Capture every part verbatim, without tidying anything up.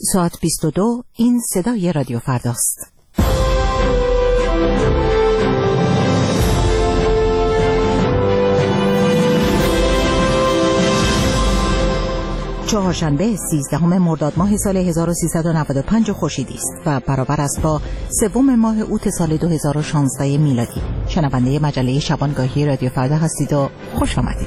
ساعت بیست و دو، این صدای رادیو فرداست. چهارشنبه سیزدهم مرداد ماه سال هزار و سیصد و نود و پنج خورشیدی است و برابر است با سوم ماه اوت سال دو هزار و شانزده میلادی. شنونده مجله شبانگاهی رادیو فردا هستید و خوش آمدید.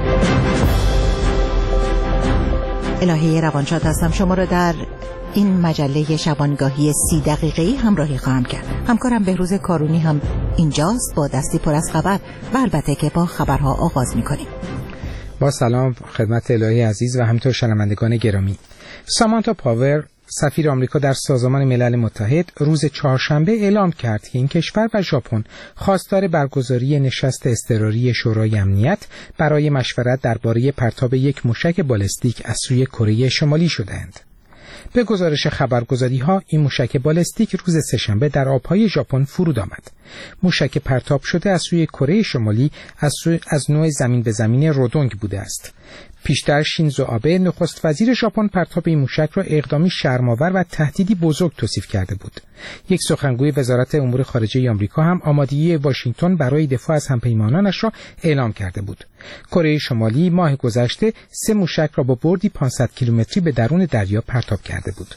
الهه روانشاد هستم. شما را در این مجله شبانگاهی سی دقیقه‌ای همراهی خواهم کرد. همکارم بهروز کارونی هم اینجاست با دستی پر از خبر و البته که با خبرها آغاز می‌کنیم. با سلام خدمت الهه عزیز و همینطور شنوندگان گرامی. سامانتا پاور سفیر آمریکا در سازمان ملل متحد روز چهارشنبه اعلام کرد که این کشور و ژاپن خواستار برگزاری نشست اضطراری شورای امنیت برای مشورت درباره پرتاب یک موشک بالستیک از سوی کره شمالی شدند. به گزارش خبرگزاری‌ها این موشک بالستیک روز سه‌شنبه در آب‌های ژاپن فرود آمد. موشک پرتاب شده از سوی کره شمالی از, سوی از نوع زمین به زمین رودونگ بوده است. پیشتر شینزو آبه نخست وزیر ژاپن پرتاب این موشک را اقدامی شرم‌آور و تهدیدی بزرگ توصیف کرده بود. یک سخنگوی وزارت امور خارجه آمریکا هم آمادگی واشنگتن برای دفاع از همپیمانانش را اعلام کرده بود. کره شمالی ماه گذشته سه موشک را با بردی پانصد کیلومتری به درون دریا پرتاب کرده بود.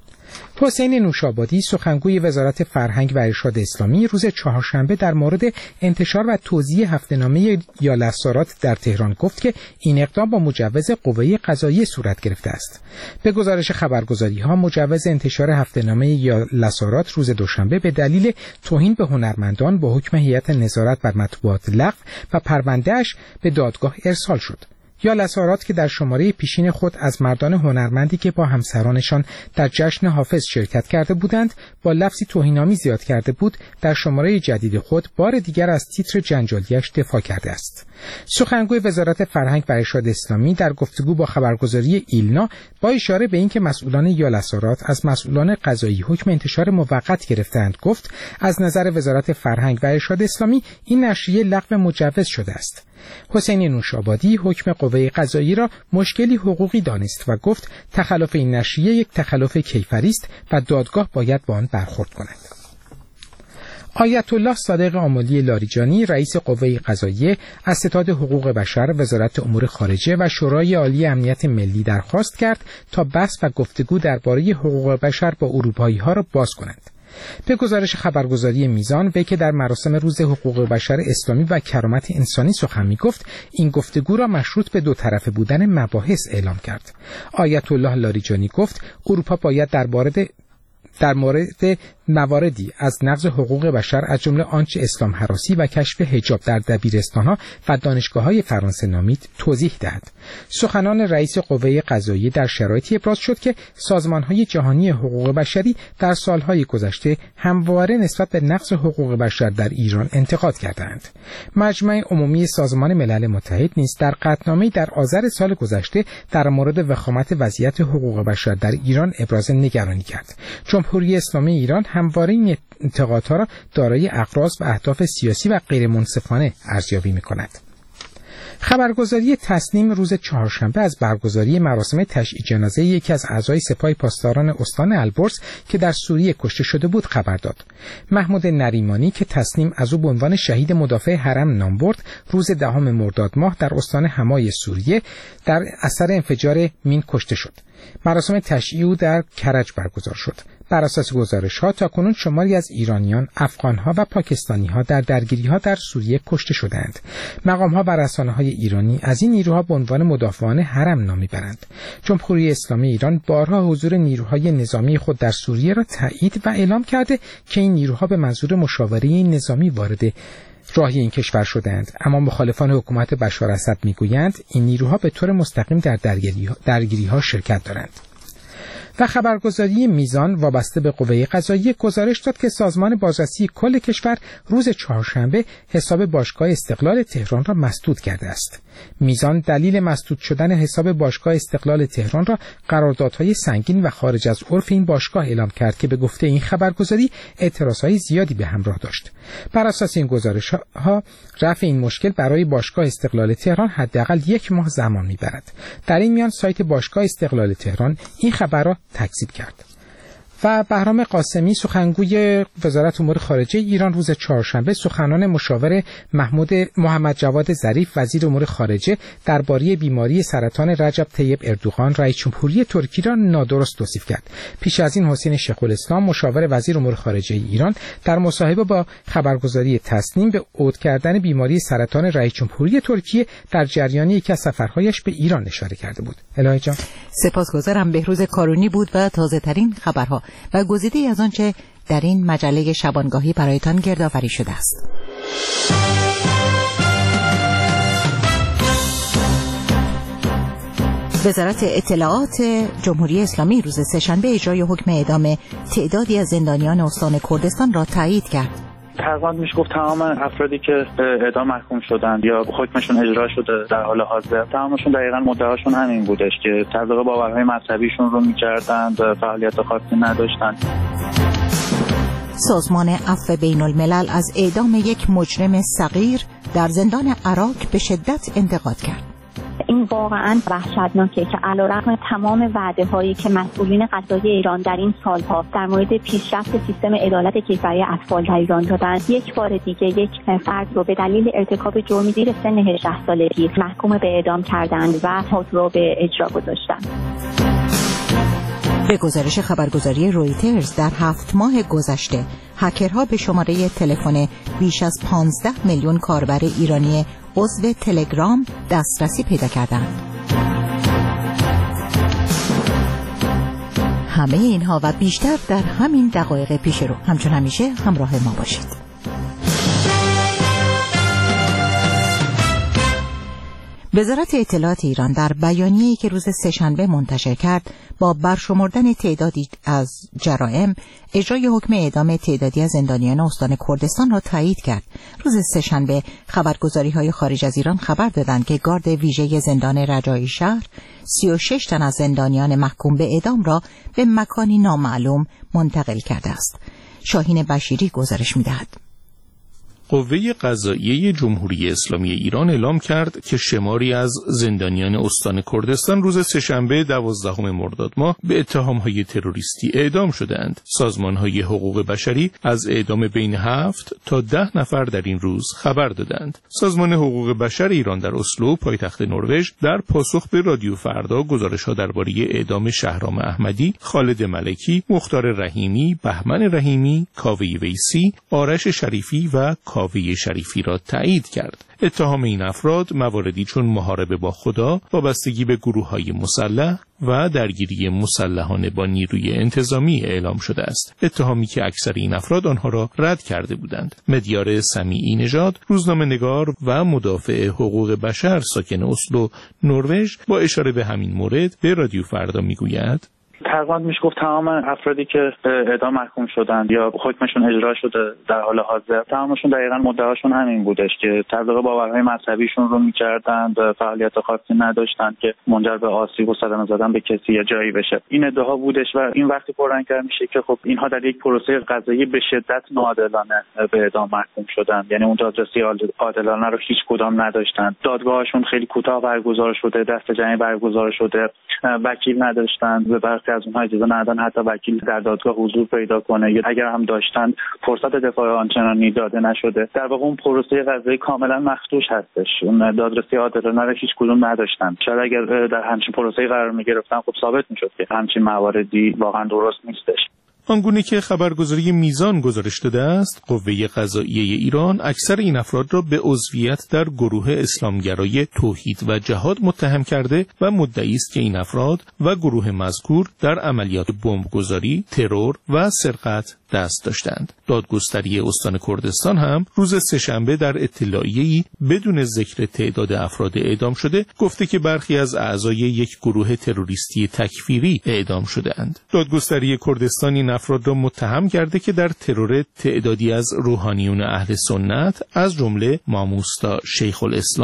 حسین نوشابادی سخنگوی وزارت فرهنگ و ارشاد اسلامی روز چهارشنبه در مورد انتشار و توزیع هفته‌نامه یالسارات در تهران گفت که این اقدام با مجوز قوه قضاییه صورت گرفته است. به گزارش خبرگزاری‌ها مجوز انتشار هفته‌نامه یالسارات روز دوشنبه به دلیل توهین به هنرمندان با حکم هیئت نظارت بر مطبوعات لغو و پرونده‌اش به دادگاه ارسال شد. یالسارات که در شماره پیشین خود از مردان هنرمندی که با همسرانشان در جشن حافظ شرکت کرده بودند با لفظی توهین‌آمیز یاد کرده بود، در شماره جدید خود بار دیگر از تیتر جنجالیش دفاع کرده است. سخنگوی وزارت فرهنگ و ارشاد اسلامی در گفتگو با خبرگزاری ایلنا با اشاره به اینکه مسئولان یالسارات از مسئولان قضایی حکم انتشار موقت گرفتند گفت از نظر وزارت فرهنگ و ارشاد اسلامی این نشریه لغو مجوز شده است. حسین نوشابادی حکم قوه قضایی را مشکلی حقوقی دانست و گفت تخلف این نشریه یک تخلف کیفری است و دادگاه باید با آن برخورد کند. آیت الله صادق آملی لاریجانی رئیس قوه قضاییه از ستاد حقوق بشر، وزارت امور خارجه و شورای عالی امنیت ملی درخواست کرد تا بحث و گفتگو درباره حقوق بشر با اروپایی‌ها را باز کنند. به گزارش خبرگزاری میزان وی که در مراسم روز حقوق بشر اسلامی و کرامت انسانی سخن میگفت این گفتگو را مشروط به دو طرفه بودن مباحث اعلام کرد. آیت الله لاریجانی گفت اروپا باید در مورد در مورد مواردی از نقض حقوق بشر از جمله آنچه اسلام هراسی و کشف حجاب در دبیرستان‌ها و دانشگاه‌های فرانسه نامید توضیح دهد. سخنان رئیس قوه قضاییه در شرایطی ابراز شد که سازمان‌های جهانی حقوق بشری در سال‌های گذشته همواره نسبت به نقض حقوق بشر در ایران انتقاد کردند. مجمع عمومی سازمان ملل متحد نیز در قطعنامه‌ای در آذر سال گذشته در مورد وخامت وضعیت حقوق بشر در ایران ابراز نگرانی کرد. جمهوری اسلامی ایران همواره این انتقادها را دارای اغراض و اهداف سیاسی و غیر منصفانه ارزیابی می‌کند. خبرگزاری تسنیم روز چهارشنبه از برگزاری مراسم تشییع جنازه یکی از اعضای سپاه پاسداران استان البرز که در سوریه کشته شده بود خبر داد. محمود نریمانی که تسنیم از او به عنوان شهید مدافع حرم نام برد، روز دهم مرداد ماه در استان حمای سوریه در اثر انفجار مین کشته شد. مراسم تشییع او در کرج برگزار شد. بر اساس گزارش‌ها تاکنون شماری از ایرانیان، افغان‌ها و پاکستانی‌ها در درگیری‌ها در سوریه کشته شدند. مقام‌ها و رسانه‌های ایرانی از این نیروها به عنوان مدافعان حرم نام می‌برند. جمهوری اسلامی ایران بارها حضور نیروهای نظامی خود در سوریه را تایید و اعلام کرده که این نیروها به منظور مشاوره نظامی وارد راهی این کشور شدند، اما مخالفان حکومت بشار اسد میگویند این نیروها به طور مستقیم در درگیری‌ها درگیری‌ها شرکت دارند. و خبرگزاری میزان وابسته به قوه قضاییه گزارش داد که سازمان بازرسی کل کشور روز چهارشنبه حساب باشگاه استقلال تهران را مسدود کرده است. میزان دلیل مسدود شدن حساب باشگاه استقلال تهران را قراردادهای سنگین و خارج از عرف این باشگاه اعلام کرد که به گفته این خبرگزاری اعتراضهای زیادی به همراه داشت. بر اساس این گزارش‌ها رفع این مشکل برای باشگاه استقلال تهران حداقل یک ماه زمان می‌برد. در این میان سایت باشگاه استقلال تهران این خبر را تکذیب کرد. و بهرام قاسمی سخنگوی وزارت امور خارجه ایران روز چهارشنبه سخنان مشاور محمود محمد جواد ظریف وزیر امور خارجه درباره بیماری سرطان رجب طیب اردوغان رئیس جمهوری ترکیه را نادرست توصیف کرد. پیش از این حسین شیخ الاسلام مشاور وزیر امور خارجه ایران در مصاحبه با خبرگزاری تسنیم به عود کردن بیماری سرطان رئیس جمهوری ترکیه در جریان یکی از سفرهایش به ایران اشاره کرده بود. الهی جان، سپاسگزارم. بهروز کارونی بود و تازه ترین خبرها و گزیده‌ای از آنچه در این مجله شبانگاهی برایتان گردآوری شده است. وزارت اطلاعات جمهوری اسلامی روز سه‌شنبه اجرای حکم اعدام تعدادی از زندانیان استان کردستان را تایید کرد. تقریبا میشه گفت تمام افرادی که اعدام محکوم شدند یا حکمشون اجرا شده در حال حاضر تمامشون دقیقاً مدعاشون همین بودش که تبلیغ باورهای مذهبیشون رو می‌کردند، فعالیت خاصی نداشتند. سازمان عفو بین الملل از اعدام یک مجرم صغیر در زندان عراق به شدت انتقاد کرد. این واقعا وحشتناکه که علیرغم تمام وعده‌هایی که مسئولین قضایی ایران در این سالها در مورد پیشرفت سیستم عدالت کیفری اطفال در ایران دادند، یک بار دیگه یک فرد رو به دلیل ارتکاب جرمی زیر سن هجده سالگی محکوم به اعدام کردند و حکم رو به اجرا گذاشتند. به گزارش خبرگزاری رویترز در هفت ماه گذشته هکرها به شماره تلفن بیش از پانزده میلیون کاربر ایرانی عضو تلگرام دسترسی پیدا کردند. همه اینها و بیشتر در همین دقایق پیش رو. همچون همیشه همراه ما باشید. وزارت اطلاعات ایران در بیانیه‌ای که روز سه‌شنبه منتشر کرد با برشمردن تعدادی از جرائم اجرای حکم اعدام تعدادی از زندانیان استان کردستان را تایید کرد. روز سه‌شنبه خبرگزاری‌های خارج از ایران خبر دادند که گارد ویژه زندان رجایی شهر سی و شش تن از زندانیان محکوم به اعدام را به مکانی نامعلوم منتقل کرده است. شاهین بشیری گزارش می‌دهد. قوه قضاییه جمهوری اسلامی ایران اعلام کرد که شماری از زندانیان استان کردستان روز سه‌شنبه دوازدهم مرداد ماه به اتهام‌های تروریستی اعدام شدند. سازمان‌های حقوق بشری از اعدام بین هفت تا ده نفر در این روز خبر دادند. سازمان حقوق بشر ایران در اسلو، پایتخت نروژ، در پاسخ به رادیو فردا گزارش‌ها درباره اعدام شهرام احمدی، خالد ملکی، مختار رحیمی، بهمن رحیمی، کاوه ویسی، آرش شریفی و کاوه شریفی را تایید کرد. اتهام این افراد مواردی چون محاربه با خدا، وابستگی به گروه‌های مسلح و درگیری مسلحانه با نیروی انتظامی اعلام شده است. اتهامی که اکثر این افراد آنها را رد کرده بودند. مدیار سمیعی نژاد، روزنامه‌نگار و مدافع حقوق بشر ساکن اسلو، نروژ، با اشاره به همین مورد به رادیو فردا میگوید: تقریبا میشه گفت تمام افرادی که اعدام محکوم شدند یا حکمشون اجرا شده در حال حاضر تمامشون دقیقاً مدعاشون همین بودش که تبلیغ باورهای مذهبیشون رو می‌کردند، فعالیت خاصی نداشتند که منجر به آسیب و صدمه زدن به کسی یا جایی بشه. این ادعا بودش و این وقتی پررنگ‌تر میشه که خب اینها در یک پروسه قضایی به شدت ناعادلانه به اعدام محکوم شدند. یعنی اون دادرسی عادلانه رو هیچ کدام نداشتند. دادگاهشون خیلی کوتاه برگزار شده، دست جمعی برگزار شده، وکیل نداشتند. به برخی از اونها اجازه ندادن حتی وکیل در دادگاه حضور پیدا کنه یا اگر هم داشتن فرصت دفاع آنچنانی داده نشده. در واقع اون پروسه قضایی کاملا مخدوش هستش. اون دادرسی عادلانه رو هیچ کدوم نداشتن. شاید اگر در همچین پروسه‌ای قرار می‌گرفتن خب ثابت می‌شد که همچین مواردی واقعا درست نیستش. آنگونه که خبرگزاری میزان گزارش داده است، قوه قضاییه ایران اکثر این افراد را به عضویت در گروه اسلامگرای توحید و جهاد متهم کرده و مدعی است که این افراد و گروه مذکور در عملیات بمبگذاری، ترور و سرقت دست داشتند. دادگستری استان کردستان هم روز سه‌شنبه در اطلاعیه‌ای بدون ذکر تعداد افراد اعدام شده گفته که برخی از اعضای یک گروه تروریستی تکفیری اعدام شده‌اند. دادگستری کردستان این افراد را متهم کرده که در ترور تعدادی از روحانیون اهل سنت از جمله ماموستا شیخ الاسلام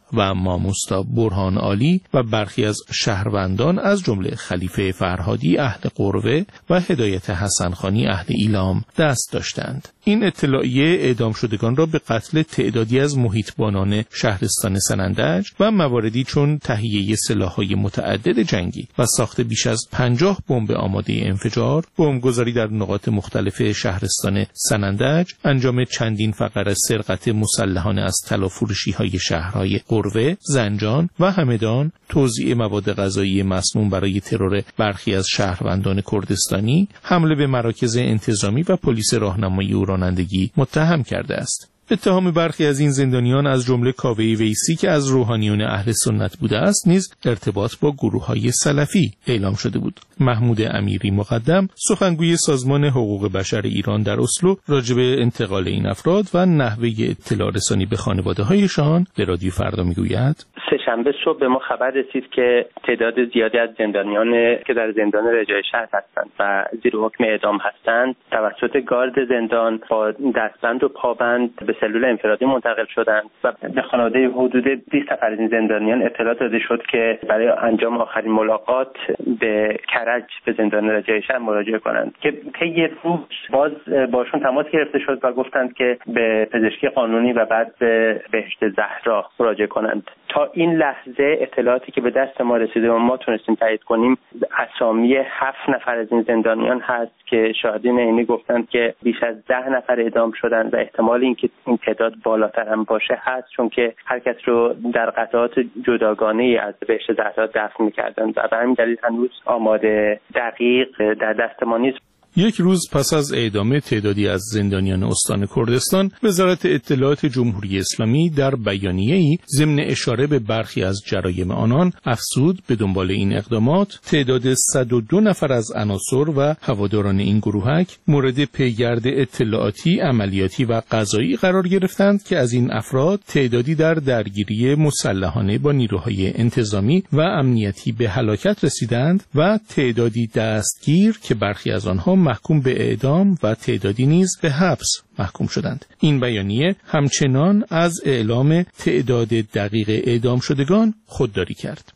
و ماموستا برهان عالی و برخی از شهروندان از جمله خلیفه فرهادی اهل قروه و هدایت حسن خانی اهل ایلام دست داشتند. این اطلاعیه اعدام شدگان را به قتل تعدادی از محیطبانان شهرستان سنندج و مواردی چون تهیه سلاح‌های متعدد جنگی و ساخت بیش از پنجاه بمب آماده انفجار، بمبگذاری در نقاط مختلف شهرستان سنندج، انجام چندین فقره سرقت مسلحانه از طلافروشی‌های شهرهای قروه، زنجان و همدان، توزیع مواد غذایی مسموم برای ترور برخی از شهروندان کردستانی، حمله به مراکز انتظامی و پلیس راهنمایی و رانندگی متهم کرده است. اتهام برخی از این زندانیان از جمله کاوه ویسی که از روحانیون اهل سنت بوده است نیز ارتباط با گروه‌های سلفی اعلام شده بود. محمود امیری مقدم، سخنگوی سازمان حقوق بشر ایران در اسلو، راجع به انتقال این افراد و نحوه اطلاع رسانی به خانواده‌هایشان به رادیو فردا میگوید: سه‌شنبه صبح به ما خبر رسید که تعداد زیادی از زندانیان که در زندان رجای شهر هستند و زیر حکم اعدام هستند توسط گارد زندان با دستبند و پابند به سلول انفرادی منتقل شدند و به خانواده حدود بیست نفر از این زندانیان اطلاع داده شد که برای انجام آخرین ملاقات به کرج به زندان رجای شهر مراجعه کنند که طی روز باز باشون تماس گرفته شد و گفتند که به پزشکی قانونی و بعد به بهشت زهرا مراجعه کنند. تا این لحظه اطلاعاتی که به دست ما رسیده و ما تونستیم تایید کنیم اسامی هفت نفر از این زندانیان هست که شاهدین عینی گفتند که بیش از ده نفر اعدام شدند و احتمال اینکه این تعداد بالاتر هم باشه هست، چون که هر کس رو در قطعات جداگانه از بهشت زهرا دفن می‌کردند و به همین دلیل هنوز آمار دقیق در دست ما نیست. یک روز پس از اعدام تعدادی از زندانیان استان کردستان، وزارت اطلاعات جمهوری اسلامی در بیانیه‌ای ضمن اشاره به برخی از جرایم آنان افزود به دنبال این اقدامات تعداد صد و دو نفر از عناصر و هواداران این گروهک مورد پیگرد اطلاعاتی، عملیاتی و قضایی قرار گرفتند که از این افراد تعدادی در درگیری مسلحانه با نیروهای انتظامی و امنیتی به هلاکت رسیدند و تعدادی دستگیر که برخی از آنها محکوم به اعدام و تعدادی نیز به حبس محکوم شدند. این بیانیه همچنان از اعلام تعداد دقیق اعدام شدگان خودداری کرد.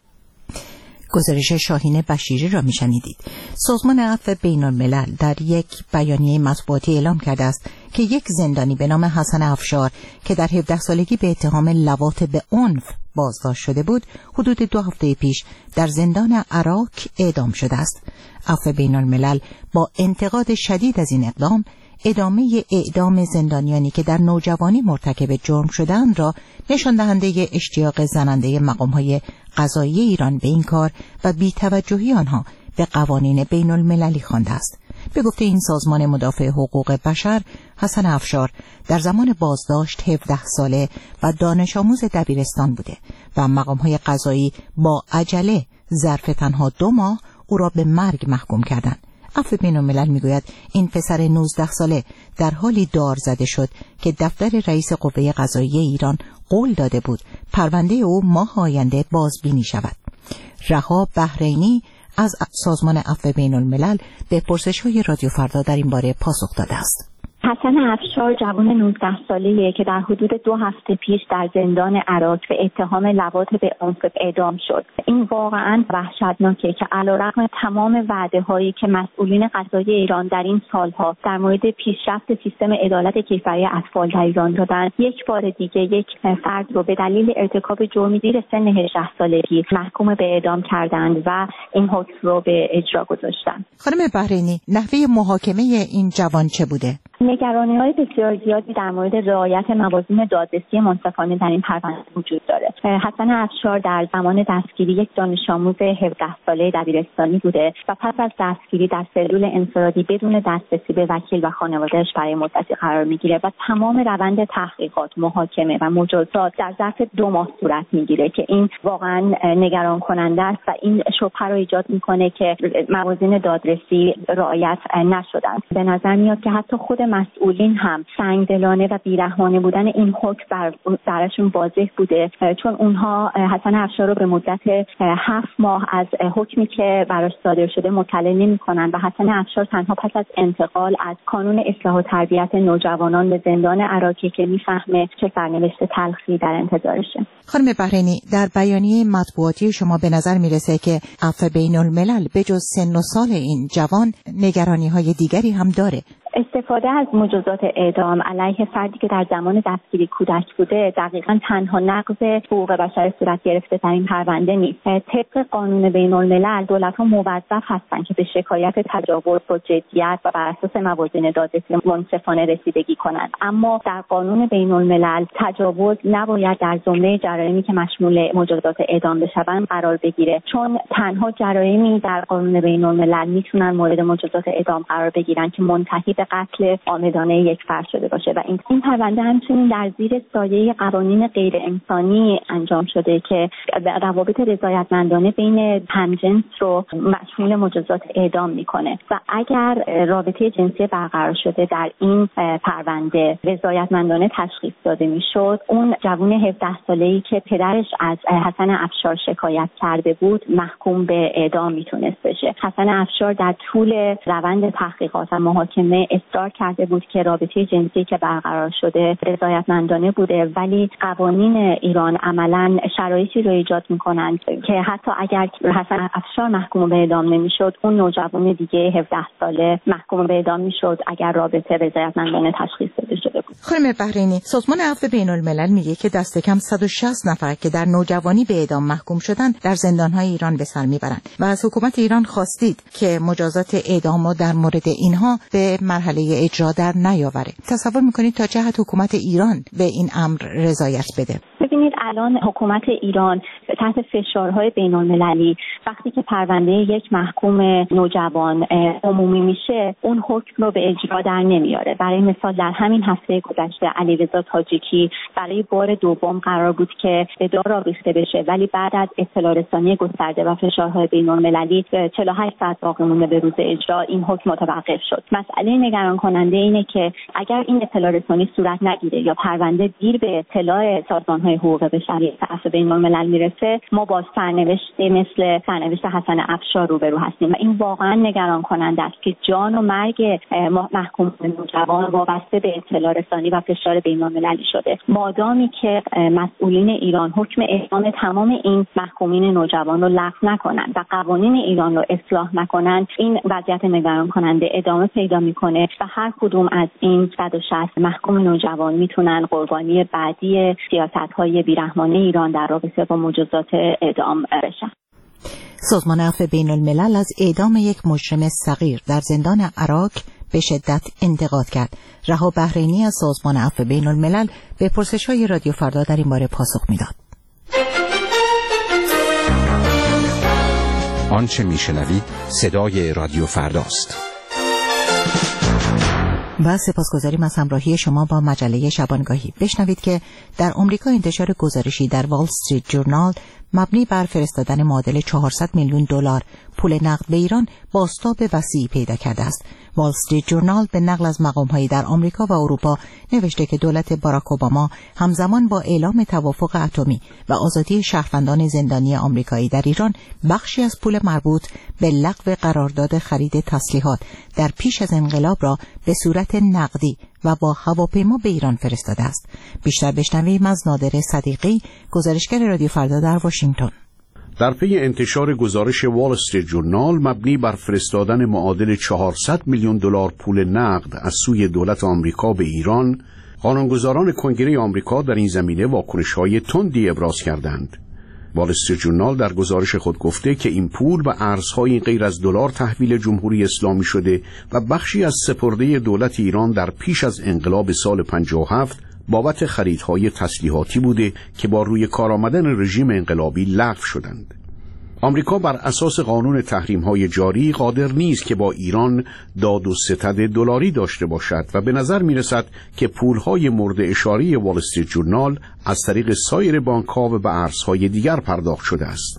گزارش شاهین بشیری را میشنیدید. سازمان عفو بین الملل در یک بیانیه مطبوعاتی اعلام کرده است که یک زندانی به نام حسن افشار که در هفده سالگی به اتهام لواط به عنف بازداشت شده بود، حدود دو هفته پیش در زندان عراق اعدام شده است. عفو بین الملل با انتقاد شدید از این اقدام، ادامه اعدام زندانیانی که در نوجوانی مرتکب جرم شدند را نشان دهنده اشتیاق زننده مقام‌های قضایی ایران به این کار و بی‌توجهی آنها به قوانین بین المللی خوانده است. به گفته این سازمان مدافع حقوق بشر، حسن افشار در زمان بازداشت هفده ساله و دانش آموز دبیرستان بوده و مقام‌های قضایی با عجله ظرف تنها دو ماه او را به مرگ محکوم کردند. عفو بین الملل میگوید این پسر نوزده ساله در حالی دار زده شد که دفتر رئیس قوه قضاییه ایران قول داده بود پرونده او ماه آینده بازبینی شود. رها بحرینی از سازمان عفو بین الملل به پرسش‌های رادیو فردا در این باره پاسخ داده است. حسن افشار جوان نوزده ساله‌ای که در حدود دو هفته پیش در زندان عراق به اتهام لواط به عنف اعدام شد. این واقعاً وحشتناکه که علیرغم تمام وعده‌هایی که مسئولین قضایی ایران در این سالها در مورد پیشرفت سیستم عدالت کیفری اطفال در ایران دادن، یک بار دیگه یک فرد رو به دلیل ارتکاب جرمی زیر سن هجده سالگی محکوم به اعدام کردند و این حکم رو به اجرا گذاشتن. خانم بحرینی، نحوه محاکمه این جوان چه بوده؟ نگرانی‌های بسیار زیادی در مورد رعایت موازین دادرسی منصفانه در این پرونده وجود داره. حسن افشار در زمان دستگیری یک دانش آموز هفده ساله دبیرستانی بوده و پس از دستگیری در سلول انفرادی بدون دسترسی به وکیل و خانواده‌اش برای مدتی قرار میگیره و تمام روند تحقیقات، محاکمه و مجازات در ظرف دو ماه صورت میگیره که این واقعا نگران کننده است و این شبهه رو ایجاد میکنه که موازین دادرسی رعایت نشدن. به نظر میاد که حتی خود مسئولین هم سنگدلانه و بیرحمانه بودن این حکم بر براشون واضح بوده، چون اونها حسن افشار رو به مدت هفت ماه از حکمی که براش صادر شده مطلع نمی‌کنن و حسن افشار تنها پس از انتقال از کانون اصلاح و تربیت نوجوانان به زندان عراقی که میفهمه چه سرنوشت تلخی در انتظارشه. خانم بحرینی، در بیانیه مطبوعاتی شما به نظر میرسه که عفو بین الملل به جز سن و سال این جوان نگرانی‌های دیگری هم داره. استفاده از مجازات اعدام علیه فردی که در زمان دستگیری کودک بوده دقیقاً تنها نقض حقوق بشر صورت گرفته در این پرونده نیست. طبق قانون بین الملل دولت‌ها موظف هستند که به شکایت تجاوز با جدیت و بر اساس موازین دادرسی منصفانه رسیدگی کنند، اما در قانون بین الملل تجاوز نباید در زمره جرایمی که مشمول مجازات اعدام بشوند قرار بگیره، چون تنها جرایمی در قانون بین الملل میتونن مورد مجازات اعدام قرار بگیرن که منتهی قتل عامدانه یک فرد شده باشه و این این پرونده همچنین در زیر سایه قوانین غیر انسانی انجام شده که روابط رضایتمندانه بین همجنس رو مشمول مجازات اعدام میکنه و اگر رابطه جنسی برقرار شده در این پرونده رضایتمندانه تشخیص داده میشد، اون جوان هفده ساله‌ای که پدرش از حسن افشار شکایت کرده بود محکوم به اعدام میتونست بشه. حسن افشار در طول روند تحقیقات و محاکمه اصرار کرده بود که رابطه جنسی که برقرار شده رضایتمندانه بوده، ولی قوانین ایران عملاً شرایطی رو ایجاد میکنند که حتی اگر حسن افشار محکوم به اعدام نمیشد، اون نوجوان دیگه هفده ساله محکوم به اعدام میشد اگر رابطه رضایتمندانه تشخیص داده شده بود. خانم بحرینی، سازمان عفو بین الملل میگه که دست کم صد و شصت نفر که در نوجوانی به اعدام محکوم شدن در زندان‌های ایران به سر میبرند و از حکومت ایران خواستید که مجازات اعدام در مورد اینها به مرحله اجرا در نیاوره. تصور میکنید تا چه حد حکومت ایران به این امر رضایت بده؟ ببینید الان حکومت ایران تحت فشارهای بین المللی وقتی که پرونده یک محکوم نوجوان عمومی میشه اون حکم رو به اجرا در نمیاره. برای مثال در همین هفته گذشته علیرضا تاجیکی برای بار دوم قرار بود که به دار آویخته بشه، ولی بعد از اطلاع رسانی گسترده و فشارهای بین المللی چهل و هشت ساعت باقی مونده به روز اجرا این حکم متوقف شد. مسئله نگران کننده اینه که اگر این اطلاع رسانی صورت نگیره یا پرونده دیر به اطلاع سازمان‌های حقوق بشری عفو بین الملل میرسه، ما با سرنوشتی مثل سرنوشت حسن افشار روبرو هستیم و این واقعا نگران کننده است که جان و مرگ محکوم نوجوان وابسته به اطلاع رسانی و فشار بین المللی شده. مادامی که مسئولین ایران حکم اعدام تمام این محکومین نوجوان رو لغو نکنند و قوانین ایران رو اصلاح نکنند، این وضعیت نگران کننده ادامه پیدا میکنه و هر کدوم از این صد و شصت محکوم نوجوان میتونن قربانی بعدی سیاست‌های بیرحمانه ایران در رابطه با مجازات اعدام بشن. سازمان عفو بین الملل از اعدام یک مجرم صغیر در زندان عراق به شدت انتقاد کرد. رها بحرینی از سازمان عفو بین الملل به پرسش‌های رادیو فردا در این باره پاسخ میداد. آنچه میشنوید صدای رادیو فرداست. و سپاسگزاریم از همراهی شما با مجله شبانگاهی. بشنوید که در آمریکا انتشار گزارشی در وال استریت جورنال مبنی بر فرستادن معادل چهارصد میلیون دلار پول نقد به ایران بازتاب وسیعی پیدا کرده است. وال استریت جورنال به نقل از مقام‌هایی در آمریکا و اروپا نوشته که دولت باراک اوباما همزمان با اعلام توافق اتمی و آزادی شهروندان زندانی آمریکایی در ایران بخشی از پول مربوط به لغو قرارداد خرید تسلیحات در پیش از انقلاب را به صورت نقدی و با هواپیما به ایران فرستاده است. بیشتر بشنویم از نادر صدیقی، گزارشگر رادیو فردا در واشنگتن. در پی انتشار گزارش وال استریت جورنال مبنی بر فرستادن معادل چهارصد میلیون دلار پول نقد از سوی دولت آمریکا به ایران، قانونگذاران کنگره آمریکا در این زمینه واکنش‌های تندی ابراز کردند. وال استریت جورنال در گزارش خود گفته که این پول به ارزهای غیر از دلار تحویل جمهوری اسلامی شده و بخشی از سپرده دولت ایران در پیش از انقلاب سال پنجاه و هفت بابت خریدهای تسلیحاتی بوده که با روی کار آمدن رژیم انقلابی لغو شدند. آمریکا بر اساس قانون تحریم‌های جاری قادر نیست که با ایران داد و ستد دلاری داشته باشد و به نظر می‌رسد که پول‌های مورد اشاره وال استریت جورنال از طریق سایر بانک‌ها و به ارزهای دیگر پرداخت شده است.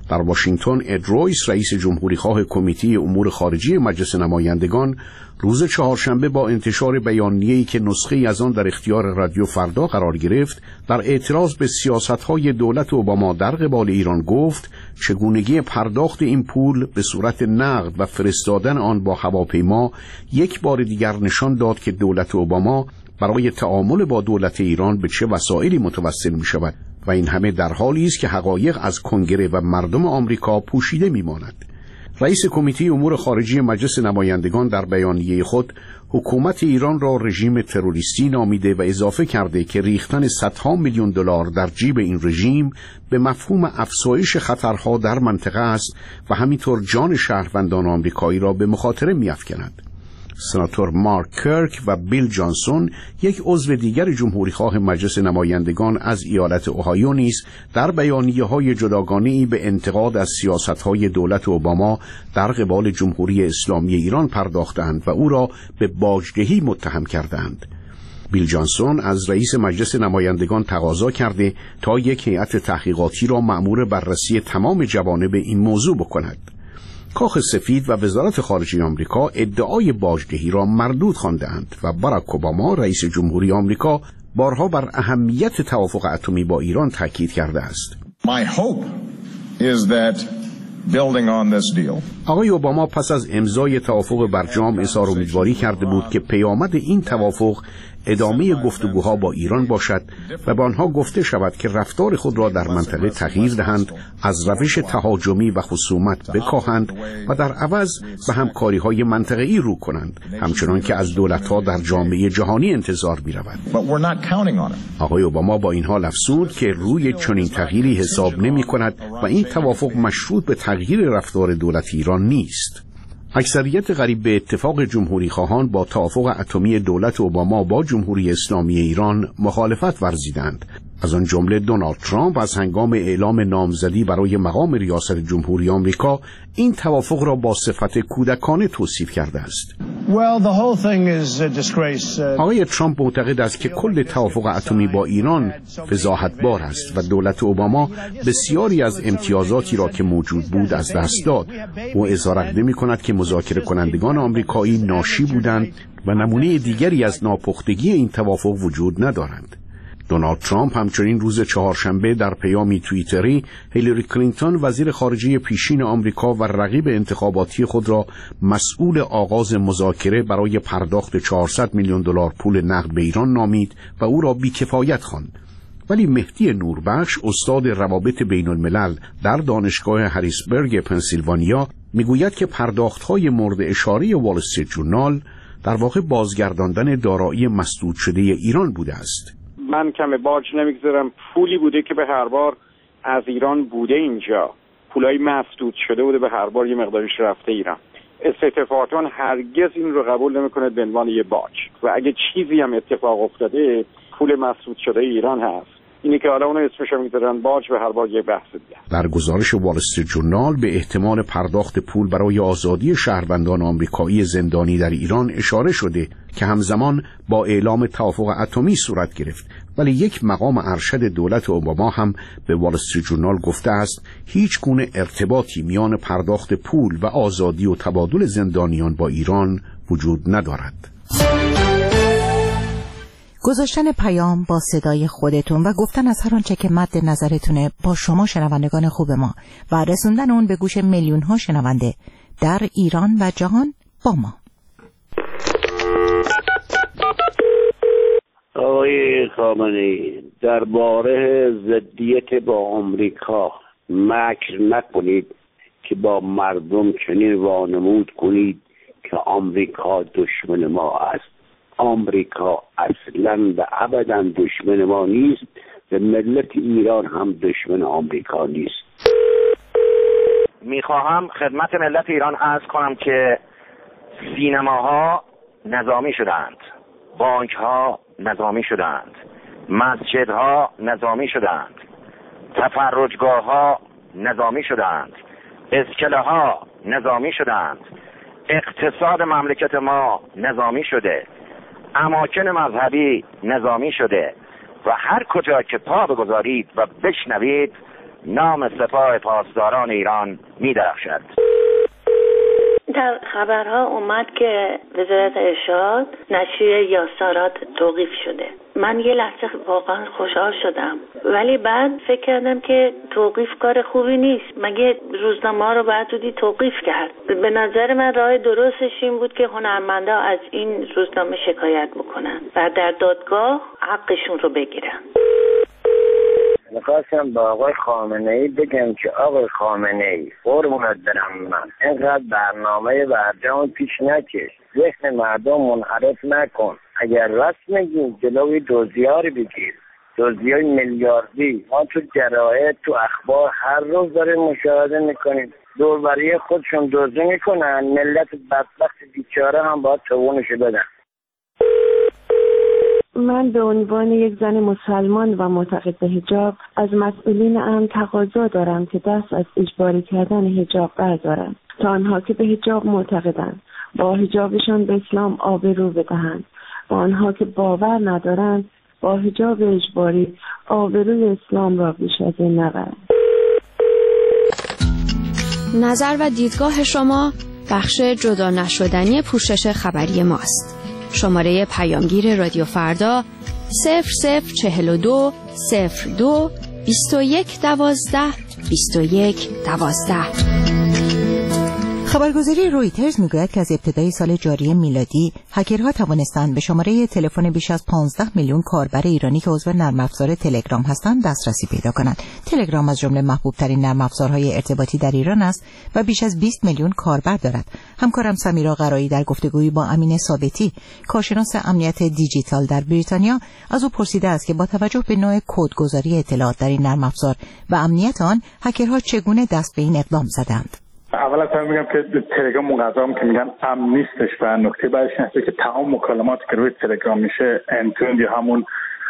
در واشنگتن اد رویس رئیس جمهوری خواه کمیته امور خارجی مجلس نمایندگان روز چهارشنبه با انتشار بیانیه‌ای که نسخه‌ای از آن در اختیار رادیو فردا قرار گرفت در اعتراض به سیاست‌های دولت اوباما در قبال ایران گفت چگونگی پرداخت این پول به صورت نقد و فرستادن آن با هواپیما یک بار دیگر نشان داد که دولت اوباما برای تعامل با دولت ایران به چه وسایلی متوسل می‌شود و این همه در حالی است که حقایق از کنگره و مردم آمریکا پوشیده می‌ماند. رئیس کمیته امور خارجی مجلس نمایندگان در بیانیه خود حکومت ایران را رژیم تروریستی نامیده و اضافه کرده که ریختن صدها میلیون دلار در جیب این رژیم به مفهوم افزایش خطرها در منطقه است و همینطور جان شهروندان آمریکایی را به مخاطره می‌افکند. سناتور مارک کرک و بیل جانسون، یک عضو دیگر جمهوریخواه مجلس نمایندگان از ایالت اوهایو نیز در بیانیه‌های جداگانه‌ای به انتقاد از سیاست‌های دولت اوباما در قبال جمهوری اسلامی ایران پرداختند و او را به باجدهی متهم کردند. بیل جانسون از رئیس مجلس نمایندگان تقاضا کرده تا یک هیئت تحقیقاتی را مأمور بررسی تمام جوانب این موضوع بکند. کاخ سفید و وزارت خارجه آمریکا ادعای باجدهی را مردود خواندند و باراک اوباما رئیس جمهوری آمریکا بارها بر اهمیت توافق اتمی با ایران تاکید کرده است. My hope is that building on this deal. آقای اوباما پس از امضای توافق برجام اظهار امیدواری کرده بود که پیامد این توافق ادامه گفتگوها با ایران باشد و به آنها گفته شود که رفتار خود را در منطقه تغییر دهند، از روش تهاجمی و خصومت بکاهند و در عوض به همکاری‌های منطقه‌ای رو کنند، همچنان که از دولت‌ها در جامعه جهانی انتظار می‌رود. آقای اوباما با این حال افزود که روی چنین تغییری حساب نمی‌کند و این توافق مشروط به تغییر رفتار دولت ایران نیست. اکثریت قریب به اتفاق جمهوری خواهان با توافق اتمی دولت اوباما با جمهوری اسلامی ایران مخالفت ورزیدند. از آن جمله دونالد ترامپ از هنگام اعلام نامزدی برای مقام ریاست جمهوری آمریکا این توافق را با صفت کودکانه توصیف کرده است. Well, the whole thing is a disgrace. آقای ترامپ معتقد است که کل توافق اتمی با ایران فضاحت‌بار است و دولت اوباما بسیاری از امتیازاتی را که موجود بود از دست داد. او اظهار عقیده می‌کند که مذاکره کنندگان آمریکایی ناشی بودند و نمونه دیگری از ناپختگی این توافق وجود ندارند. دونالد ترامپ همچنین روز چهارشنبه در پیامی توییتری هیلاری کلینتون وزیر خارجه پیشین آمریکا و رقیب انتخاباتی خود را مسئول آغاز مذاکره برای پرداخت چهارصد میلیون دلار پول نقد به ایران نامید و او را بی‌کفایت خواند. ولی مهدی نوربخش، استاد روابط بین الملل در دانشگاه هریسبرگ پنسیلوانیا، میگوید که پرداخت‌های مورد اشاره وال استریت جورنال در واقع بازگرداندن دارایی مسدود شده ایران بوده است. من کم باج نمیگذارم، پولی بوده که به هر بار از ایران بوده اینجا، پولای مسدود شده بوده به هر بار یه مقداریش رفته ایران. استفاده هرگز این رو قبول نمیکنه به عنوان یه باج و اگه چیزی هم اتفاق افتاده پول مسدود شده ایران هست. اینی که حالا اونو اسمش رو میذارن باج به هر بار یه بحث دیگه. در گزارش وال استریت جورنال به احتمال پرداخت پول برای آزادی شهروندان آمریکایی زندانی در ایران اشاره شده که همزمان با اعلام توافق اتمی صورت گرفت، ولی یک مقام ارشد دولت اوباما هم به وال استریت جورنال گفته است هیچ گونه ارتباطی میان پرداخت پول و آزادی و تبادل زندانیان با ایران وجود ندارد. گذاشتن پیام با صدای خودتون و گفتن از هر آنچه که مد نظرتونه با شما شنوندگان خوب ما و رسوندن اون به گوش میلیون ها شنونده در ایران و جهان با ما. آقای خامنه‌ای، درباره ضدیت با آمریکا مکر نکنید که با مردم چنین وانمود کنید که آمریکا دشمن ما است. آمریکا اصلا و ابدا دشمن ما نیست و ملت ایران هم دشمن آمریکا نیست. میخواهم خدمت ملت ایران عرض کنم که سینماها نظامی شدند، بانکها نظامی شدند، مسجدها نظامی شدند، تفرجگاهها نظامی شدند، اسکله ها نظامی شدند، اقتصاد مملکت ما نظامی شده، اماکن مذهبی نظامی شده و هر کجا که پا بگذارید و بشنوید نام سپاه پاسداران ایران می درخشد. در خبرها اومد که وزارت ارشاد نشریه یاسارات توقیف شده. من یه لحظه واقعا خوشحال شدم، ولی بعد فکر کردم که توقیف کار خوبی نیست. مگه روزنامه رو باید زودی توقیف کرد؟ به نظر من راه درستش این بود که هنرمندا از این روزنامه شکایت بکنن و در دادگاه حقشون رو بگیرن. میخواستم با آقای خامنه ای بگم که آقای خامنه ای قربونت برم من اینقدر برنامه برجام پیش نکش، ذهن مردم منحرف نکن. اگر راست میگی جلوی دوزی‌ها رو بگیر، دوزی‌های میلیاردی. ما تو جراید تو اخبار هر روز داریم مشاهده میکنیم، دوربری خودشون دوزی میکنن، ملت بدبخت بیچاره هم باید توونشو بدن. من به عنوان یک زن مسلمان و معتقد به حجاب از مسئولین امن تقاضا دارم که دست از اجباری کردن حجاب بردارند تا آنها که به حجاب معتقدند با حجابشان به اسلام آبرو بدهند و آنها که باور ندارند با حجاب اجباری آبروی اسلام را بیش از این نبرند. نظر و دیدگاه شما بخش جدا نشدنی پوشش خبری ماست. شماره پیامگیر رادیو فردا صفر صفر چهل و دو صفر دو بیست و یک دوازده بیست و یک دوازده. خبرگزاری رویترز میگوید که از ابتدای سال جاری میلادی هکرها توانستند به شماره تلفن بیش از پانزده میلیون کاربر ایرانی که عضو نرم افزار تلگرام هستند دسترسی پیدا کنند. تلگرام از جمله محبوب ترین نرم افزارهای ارتباطی در ایران است و بیش از بیست میلیون کاربر دارد. همکارم سمیرا قرایی در گفتگویی با امین ثابتی، کارشناس امنیت دیجیتال در بریتانیا، از او پرسیده است که با توجه به نوع کدگذاری اطلاعات در این نرم افزار و امنیت آن، هکرها چگونه دست به این اقدام زدند. اول از همه میگم که تلگرام مقدم که میگن امن نیستش و نکته بعدش اینه که تمام مکالماتی که روی تلگرام میشه انترند یا همون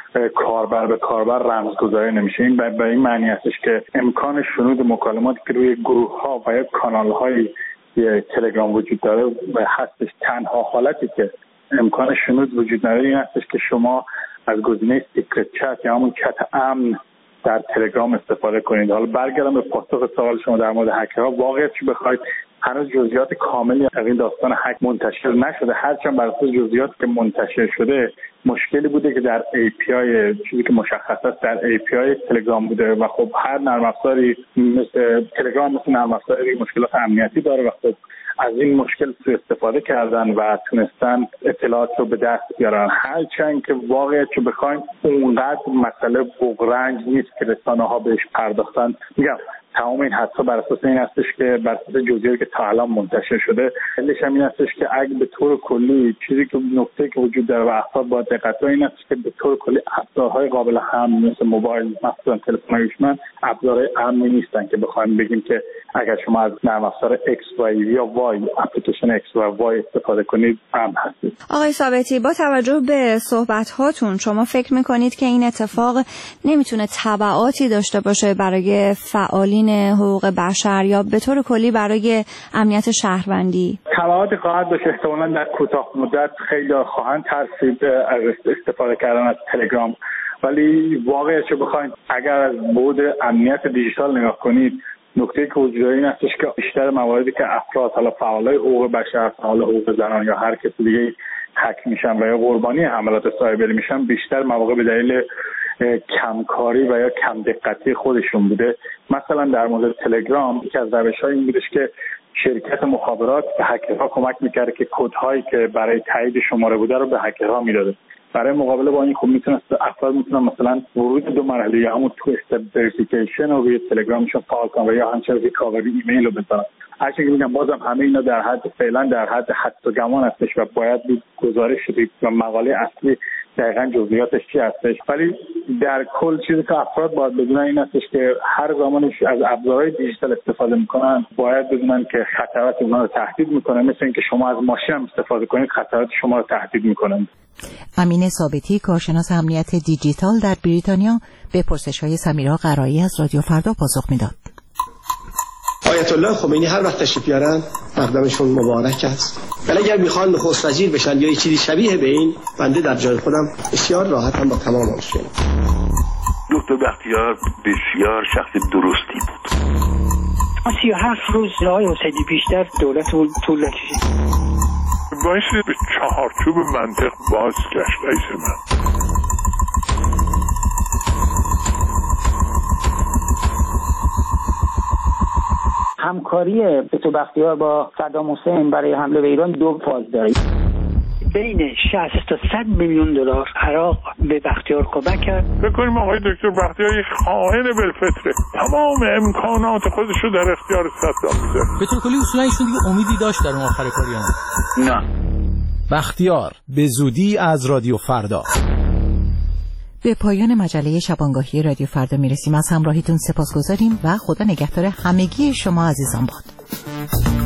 کاربر به کاربر رمزگذاری نمیشه. این به این معنی هستش که امکان شنود مکالماتی که روی گروه ها و یا کانال های تلگرام وجود داره و هستش، تنها حالتی که امکان شنود وجود نداره این هستش که شما از گزینه سیکرت چت یا همون چت امن در تلگرام استفاده کنید. حالا برگردم به پاسخ سوال شما در مورد هکرها. واقعیت چی بخواید هنوز جزئیات کاملی از این داستان هک منتشر نشده، هرچند بر اساس جزئیاتی که منتشر شده مشکلی بوده که در ای پی آی، چیزی که مشخص است در ای پی آی تلگرام بوده و خب هر نرم افزاری مثل تلگرام مثل نرم افزاری مشکلات امنیتی داره و خب از این مشکل سوء استفاده کردن و تونستن اطلاعات رو به دست بیارن. هرچند که واقعیت رو بخوایم اونقدر مسئله بغرنج نیست که رسانه‌ها بهش پرداختن. میگم تمام این حدس‌ها بر اساس این هستش که بر اساس جزئیاتی که تا الان منتشر شده، علتش هم این هستش که اگه به طور کلی چیزی که نکته که وجود داره و افراد باید دقت کنن این هستش که به طور کلی ابزارهای قابل حمل مثل موبایل، مثلا تلفن هوشمند، ابزارهای امنی نیستن که بخوایم بگیم که اگر شما از نرم افزار X و یا Y اپلیکیشن X و Y استفاده کنید امن هستید. آقای ثابتی، با توجه به صحبت هاتون شما فکر میکنید که این اتفاق نمیتونه تبعاتی داشته باشه برای فعالین حقوق بشر یا به طور کلی برای امنیت شهروندی؟ تبعاتی خواهد داشت. احتمالاً در کوتاه مدت خیلی خواهند ترسید از استفاده کردن از تلگرام، ولی واقعیت رو بخواید اگر از بعد امنیت دیجیتال نگاه کنید، نکته که وجود داره این هستش که بیشتر مواردی که افراد، حالا فعالای حقوق بشر، فعال حقوق زنان یا هر کسی دیگه هک میشن و یا قربانی حملات سایبری میشن، بیشتر مواقع به دلیل کمکاری و یا کم دقتی خودشون بوده. مثلا در مورد تلگرام یکی از روش‌های این بودش که شرکت مخابرات به هکرها کمک میکرده که کدهایی که برای تایید شماره بوده رو به هکرها میداده. برای مقابله با این خب میتونست افراد میتونن مثلا ورود دو مرحله یا همون تو استپ وریفیکیشن رو روی تلگرامشون فعال کنن و یا همچنین ریکاوری ایمیل رو بزنن. هرچند که میگم بازم همه اینا در حد فعلا در حد حدس و گمان هستش و باید گزارش و مقاله اصلی دقیقاً جزئیاتش چی هستش، ولی در کل چیزی که افراد باید بدونن این هستش که هر زمانش از ابزارهای دیجیتال استفاده میکنن باید بدونن که خطرات اونها رو تهدید میکنه، مثل اینکه شما از ماشین هم استفاده کنید خطرات شما رو تهدید میکنن. امین ثابتی، کارشناس امنیت دیجیتال در بریتانیا، به پرسش‌های سمیرا قرایی از رادیو فردا پاسخ میداد. آیت الله خمینی هر وقت تشریف بیارن مقدمشون مبارک است، ولی اگر میخوان نخست وزیر بشن یا چیزی شبیه به این، بنده در جای خودم بسیار راحتم با تمام مشکل. دکتر بختیار بسیار شخص درستی بود. سی و هفت روز آقای حسینی بیشتر دولت اون طول نکشید. باعث به چهارچوب منطق باز گشت رئیس من. همکاری دکتر بختیار با صدام حسین برای حمله به ایران دو فاز داره. بین شصت تا صد میلیون دلار عراق به بختیار کمک کرد. فکر کنیم آقای دکتر بختیار یک خائن بالفطره، تمام امکانات خودش رو در اختیار صدام میذاره. به طور کلی اصولا ایشون دیگه امیدی داشت در اون آخر کاری هم؟ نه. بختیار به زودی از رادیو فردا. به پایان مجله شبانگاهی رادیو فردا میرسیم. از همراهیتون سپاسگزاریم و خدا نگهدار همگی شما عزیزان باد.